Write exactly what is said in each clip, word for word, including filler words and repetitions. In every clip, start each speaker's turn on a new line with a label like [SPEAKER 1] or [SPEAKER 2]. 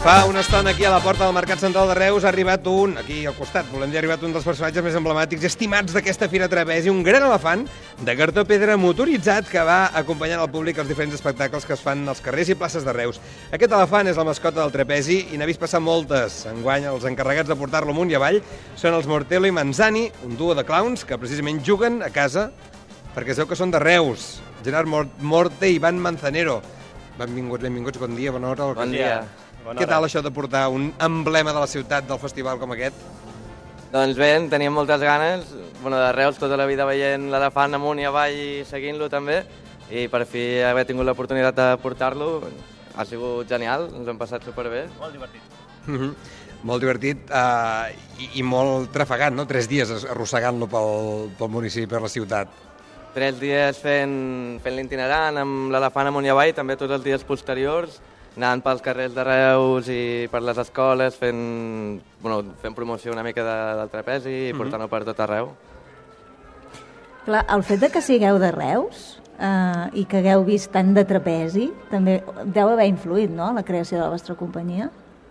[SPEAKER 1] Fa una estona aquí a la porta del Mercat Central de Reus ha arribat un, aquí al costat, volem dir, ha arribat un dels personatges més emblemàtics i estimats d'aquesta Fira Trapezi, un gran elefant de cartó pedra motoritzat que va acompanyant el públic als diferents espectacles que es fan als carrers i places de Reus. Aquest elefant és la mascota del trapezi i n'ha vist passar moltes. Enguany, els encarregats de portar-lo amunt i avall són els Mortello i Manzani, un duo de clowns que precisament juguen a casa perquè es veu que són de Reus. Gerard Morte i Ivan Manzanero. Benvinguts, benvinguts, bon dia, bona hora.
[SPEAKER 2] Bon dia.
[SPEAKER 1] Què tal això de portar un emblema de la ciutat del festival com aquest?
[SPEAKER 2] Doncs bé, teníem moltes ganes. Bueno, de Reus tota la vida veient l'elefant amunt i avall i seguint-lo també. I per fi haver tingut l'oportunitat de portar-lo ha sigut genial, ens hem passat superbé.
[SPEAKER 3] Molt divertit.
[SPEAKER 1] Mm-hmm. Molt divertit uh, i, i molt trafegat, no? Tres dies arrossegant-lo pel, pel municipi, per la ciutat.
[SPEAKER 2] Tres dies fent, fent l'itinerant amb l'elefant amunt i avall, també tots els dies posteriors, anant pels carrers de Reus i per les escoles, fent, bueno, fent promoció una mica de, del trapezi i portant-ho per tot arreu.
[SPEAKER 4] Clar, el fet de que sigueu de Reus eh, i que hagueu vist tant de trapezi també deu haver influït, no?, la creació de la vostra companyia?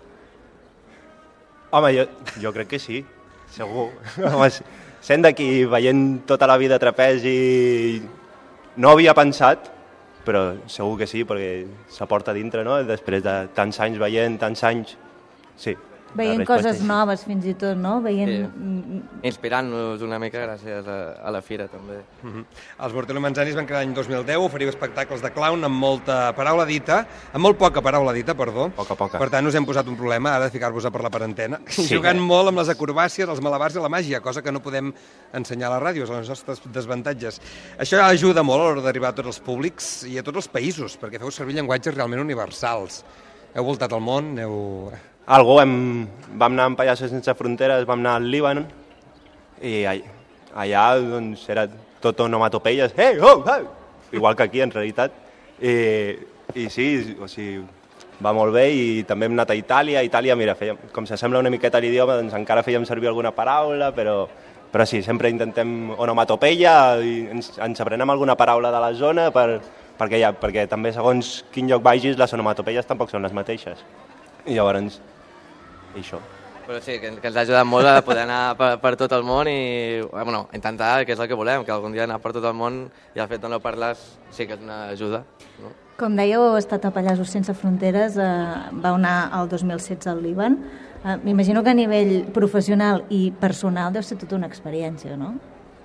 [SPEAKER 3] Home, jo, jo crec que sí, segur. Home, sent d'aquí, veient tota la vida trapezi, no havia pensat, però segur que sí, perquè s'aporta dintre, no? Després de tants anys veient, tants anys, sí.
[SPEAKER 4] Veient coses noves, fins i tot, no? Veient...
[SPEAKER 2] Sí. Inspirant-nos una mica gràcies a, a la fira, també.
[SPEAKER 1] Mm-hmm. Els Mortello i Manzani es van crear l'any dos mil deu, oferiu espectacles de clown amb molta paraula dita, amb molt poca paraula dita, perdó.
[SPEAKER 3] Poca, poca.
[SPEAKER 1] Per tant, us hem posat un problema, ara de ficar-vos a parlar per antena,
[SPEAKER 3] sí,
[SPEAKER 1] jugant
[SPEAKER 3] eh?
[SPEAKER 1] molt amb les acrobàcies, els malabars i la màgia, cosa que no podem ensenyar a la ràdio, són els nostres desavantatges. Això ajuda molt a l'hora d'arribar a tots els públics i a tots els països, perquè feu servir llenguatges realment universals. Heu voltat el món, heu...
[SPEAKER 3] Algú, hem, vam anar amb Pallassos Sense Fronteres, vam anar al Líban, i allà doncs, era tot onomatopeies, hey, oh, hey! Igual que aquí, en realitat. I, i sí, o sigui, va molt bé, i també hem anat a Itàlia. A Itàlia, mira, fèiem, com s'assembla una miqueta a l'idioma, doncs encara fèiem servir alguna paraula, però, però sí, sempre intentem onomatopeia, i ens, ens aprenem alguna paraula de la zona, per, perquè, ja, perquè també segons quin lloc vagis, les onomatopeies tampoc són les mateixes. I llavors, i això.
[SPEAKER 2] Però sí, que, que ens ha ajudat molt a poder anar per, per tot el món i bueno, intentar, que és el que volem, que algun dia anar per tot el món i el fet de no parlar sí que és una ajuda. No?
[SPEAKER 4] Com dèieu, heu estat a Pallassos Sense Fronteres, eh, vau anar el dos mil setze al Líban. Eh, M'imagino que a nivell professional i personal deu ser tota una experiència, no?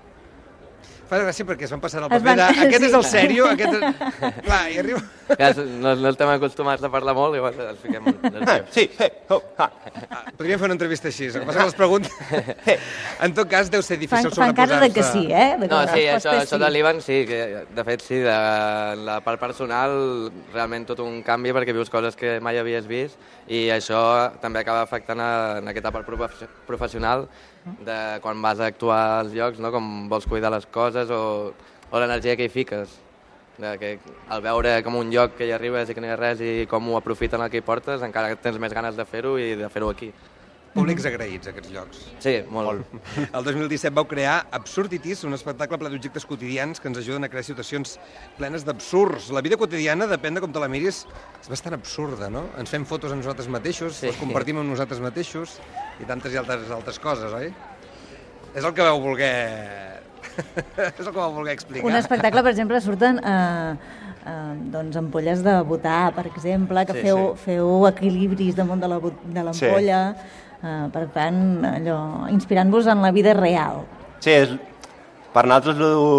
[SPEAKER 1] Fa gràcia perquè es van passar el paper de... Aquest sí. És el sèrio, aquest és... Clar, i arriba...
[SPEAKER 2] Ja, no, no estem acostumats a parlar molt, igual ens fiquem nerviós.
[SPEAKER 3] Sí, hey, oh, ah.
[SPEAKER 1] Podríem fer una entrevista així, el que passa que les preguntes... En tot cas, deu ser difícil
[SPEAKER 4] sobreposar-se... Fan cara de que sí, eh? De
[SPEAKER 2] no, sí, això, això de l'Ivan sí, que de fet sí, de la part personal realment tot un canvi perquè vius coses que mai havies vist i això també acaba afectant en aquesta part professional de quan vas a actuar als llocs, no? Com vols cuidar les coses o, o l'energia que hi fiques. De que al veure com un lloc que hi arribes i que no hi ha res i com ho aprofiten el que hi portes, encara tens més ganes de fer-ho i de fer-ho aquí.
[SPEAKER 1] Públics agraïts, aquests llocs.
[SPEAKER 2] Sí, molt.
[SPEAKER 1] El dos mil disset vau crear Absurdities, un espectacle ple d'objectes quotidians que ens ajuden a crear situacions plenes d'absurds. La vida quotidiana, depèn de com te la miris, és bastant absurda, no? Ens fem fotos amb nosaltres mateixos, sí. Les compartim amb nosaltres mateixos i tantes i altres, altres coses, oi? És el que vau voler... és el que vau voler explicar.
[SPEAKER 4] Un espectacle, per exemple, surten... Eh... Uh, doncs ampolles de botar, per exemple, que sí, feu, sí. feu equilibris damunt de l'ampolla, sí. uh, per tant, allò, inspirant-vos en la vida real.
[SPEAKER 3] Sí, és, per nosaltres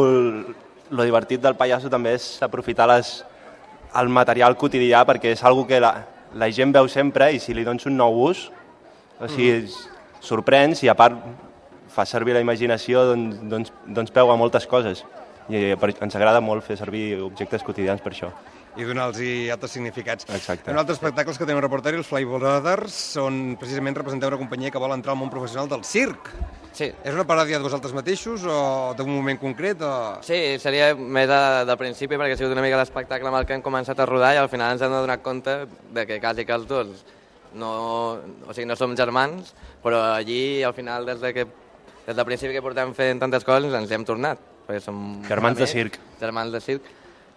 [SPEAKER 3] lo divertit del pallasso també és aprofitar les, el material quotidià perquè és algo que la, la gent veu sempre i si li dones un nou ús, o sigui, mm. sorprens i a part fa servir la imaginació, doncs, doncs, doncs peu a moltes coses. I ens agrada molt fer servir objectes quotidians per això.
[SPEAKER 1] I donar-los altres significats.
[SPEAKER 3] Exacte.
[SPEAKER 1] En altres espectacles que tenim al repertori, els Fly Brothers, on precisament representeu una companyia que vol entrar al món professional del circ.
[SPEAKER 2] Sí.
[SPEAKER 1] És una paròdia de vosaltres mateixos o d'un moment concret? O...
[SPEAKER 2] Sí, seria més de, de principi perquè ha sigut una mica l'espectacle amb el que hem començat a rodar i al final ens hem de donar compte de que quasi que els dos no, o sigui, no som germans, però allí al final des de que des del principi que portem fent tantes coses ens hi hem tornat. Som
[SPEAKER 3] germans de circ.
[SPEAKER 2] Germans de circ.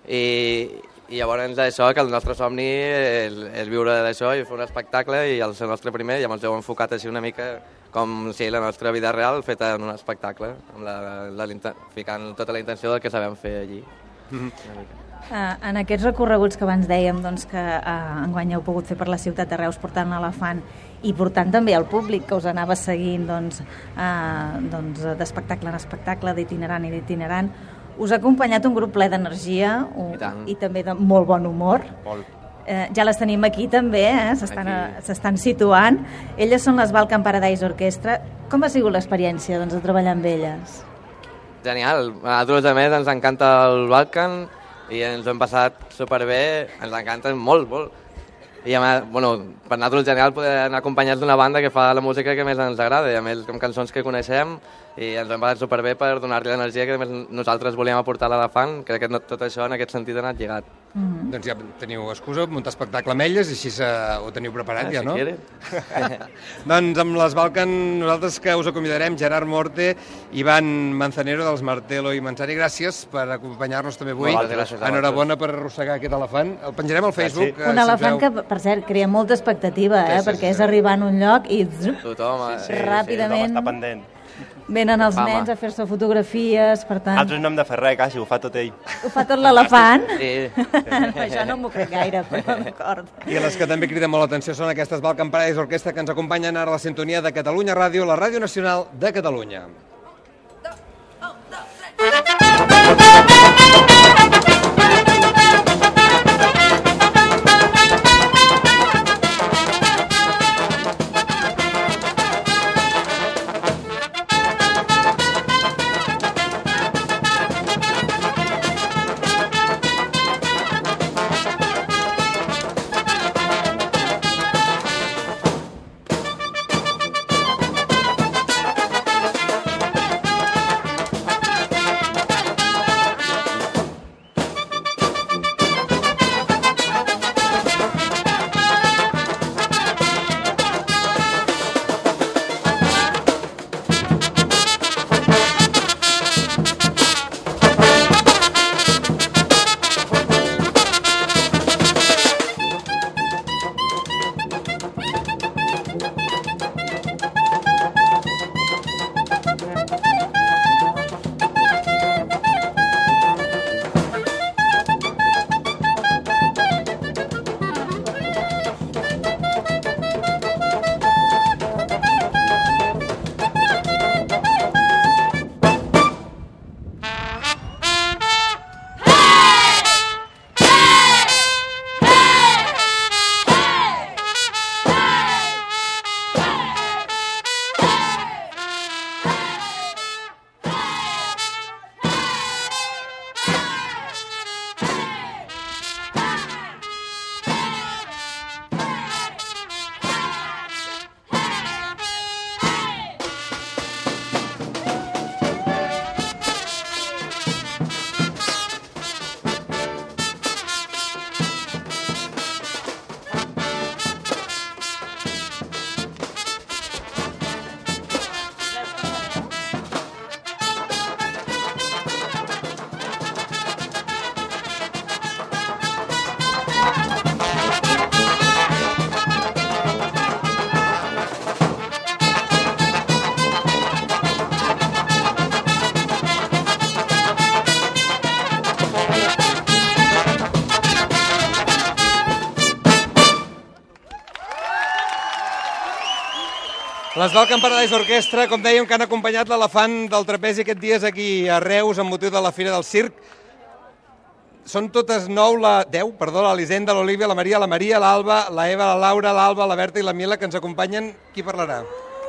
[SPEAKER 2] i, i llavors això, que el nostre somni és, és viure d'això i fer un espectacle, i el seu nostre primer, i llavors ho hem enfocat així una mica com si la nostra vida real feta en un espectacle, amb la, la, ficant tota la intenció del que sabem fer allí. Mm-hmm.
[SPEAKER 4] Uh, en aquests recorreguts que abans dèiem doncs, que uh, enguany heu pogut fer per la ciutat de Reus portant l'elefant i portant també el públic que us anava seguint doncs, uh, doncs, d'espectacle en espectacle, d'itinerant i d'itinerant, us ha acompanyat un grup ple d'energia uh, i, i també de molt bon humor.
[SPEAKER 3] Molt.
[SPEAKER 4] Uh, ja les tenim aquí també, eh? s'estan situant. Elles són les Balkan Paradise Orquestra. Com ha sigut l'experiència doncs, de treballar amb elles?
[SPEAKER 2] Genial. A nosaltres, a més, ens encanta el Balkan, i ens ho hem passat superbé, ens encanten molt, molt. I a més, bueno, per nosaltres genial poder anar acompanyats d'una banda que fa la música que més ens agrada, i a més amb cançons que coneixem, i ens ho hem passat superbé per donar-li l'energia que més nosaltres volíem aportar a l'elefant. Crec que tot això en aquest sentit ha anat lligat.
[SPEAKER 1] Mm-hmm. Doncs ja teniu excusa, muntar espectacle amb elles, i així ho teniu preparat, ah, ja,
[SPEAKER 2] si
[SPEAKER 1] no? Doncs amb les Balkan, nosaltres que us acomiadarem, Gerard Morte, Ivan Manzanero dels Martelo i Mansari, gràcies per acompanyar-nos també avui. Enhorabona per arrossegar aquest elefant. El penjarem al Facebook.
[SPEAKER 4] Un elefant que, per cert, crea molta expectativa, eh? perquè és arribar en un lloc i
[SPEAKER 2] tothom,
[SPEAKER 4] ràpidament...
[SPEAKER 3] Està pendent.
[SPEAKER 4] Venen els Fama. nens a fer-se fotografies, per tant...
[SPEAKER 3] Altres no hem de fer res, quasi, ho fa tot ell.
[SPEAKER 4] Ho fa tot l'elefant?
[SPEAKER 2] Sí.
[SPEAKER 4] Això no m'ho crec gaire, però d'acord.
[SPEAKER 1] I les que també criden molt l'atenció són aquestes Balkan Paradise Orquestra que ens acompanyen ara a la sintonia de Catalunya Ràdio, la Ràdio Nacional de Catalunya. Un, dos, tres... Les Balkan Paradise Orquestra, com dèiem, que han acompanyat l'elefant del trapezi aquest dies aquí a Reus amb motiu de la Fira del Circ. Són totes nou, la... deu, perdó, l'Elisenda, l'Olivia, la Maria, la Maria, l'Alba, la Eva, la Laura, l'Alba, la Berta i la Mila, que ens acompanyen. Qui parlarà?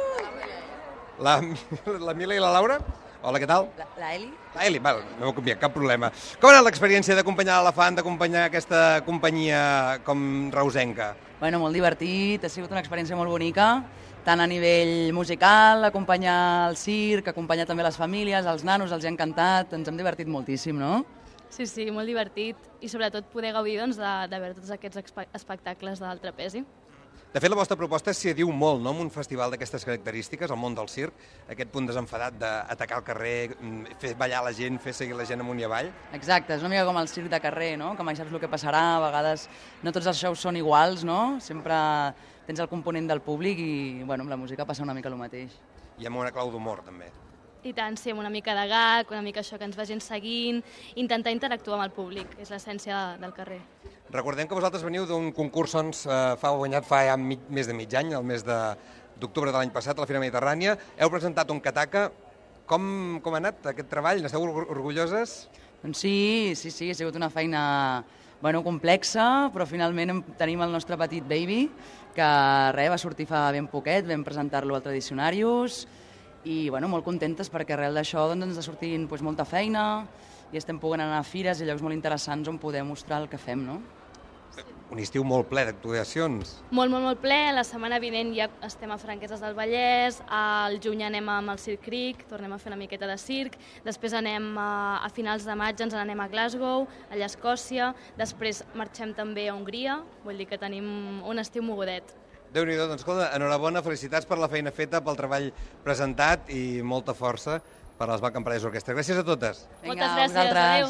[SPEAKER 1] La, la Mila i la Laura? Hola, què tal?
[SPEAKER 5] La, la Eli.
[SPEAKER 1] La Eli, val, no m'ho canviat, cap problema. Com ha anat l'experiència d'acompanyar l'elefant, d'acompanyar aquesta companyia com reusenca?
[SPEAKER 5] Bueno, molt divertit, ha sigut una experiència molt bonica, tant a nivell musical, acompanyar el circ, acompanyar també les famílies, els nanos, els hi ha encantat, ens hem divertit moltíssim, no?
[SPEAKER 6] Sí, sí, molt divertit i sobretot poder gaudir doncs, de, de veure tots aquests espectacles del trapezi.
[SPEAKER 1] De fet, la vostra proposta s'hi diu molt, no?, en un festival d'aquestes característiques, el món del circ, aquest punt desenfadat d'atacar el carrer, fer ballar la gent, fer seguir la gent amunt i avall.
[SPEAKER 5] Exacte, és una mica com el circ de carrer, no?, que mai saps el que passarà, a vegades no tots els shows són iguals, no?, sempre tens el component del públic i, bueno, amb la música passa una mica el mateix.
[SPEAKER 1] I amb una clau d'humor, també.
[SPEAKER 6] I tant, sí, amb una mica de gag, una mica això que ens vagin seguint, intentar interactuar amb el públic, és l'essència del carrer.
[SPEAKER 1] Recordem que vosaltres veniu d'un concurs on eh, fa guanyat fa ja mig, més de mig any, el mes d'octubre de l'any passat, a la Fira Mediterrània. Heu presentat un Cataca. Com, com ha anat aquest treball? N'esteu orgulloses?
[SPEAKER 5] Doncs sí, sí, sí, ha sigut una feina bueno, complexa, però finalment tenim el nostre petit baby, que res, va sortir fa ben poquet, vam presentar-lo al Tradicionarius, i bueno, molt contentes perquè arrel d'això doncs, ens està sortint doncs, molta feina i estem podent anar a fires i llocs molt interessants on poder mostrar el que fem, no?
[SPEAKER 1] Un estiu molt ple d'actuacions.
[SPEAKER 6] Molt, molt, molt ple. La setmana vinent ja estem a Franqueses del Vallès, al juny anem amb el Circ Cric, tornem a fer una miqueta de circ, després anem a, a finals de maig ens n'anem a Glasgow, allà a Escòcia, després marxem també a Hongria, vull dir que tenim un estiu mogudet.
[SPEAKER 1] Déu-n'hi-do, doncs escolta, enhorabona, felicitats per la feina feta, pel treball presentat i molta força per a les Balkan Parades Orquestra. Gràcies a totes.
[SPEAKER 5] Vinga,
[SPEAKER 6] moltes gràcies, adéu.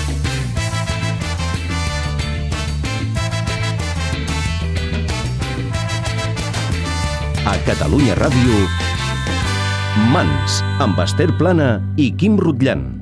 [SPEAKER 7] A Catalunya Ràdio, Mans, amb Esther Plana i Quim Rutllan.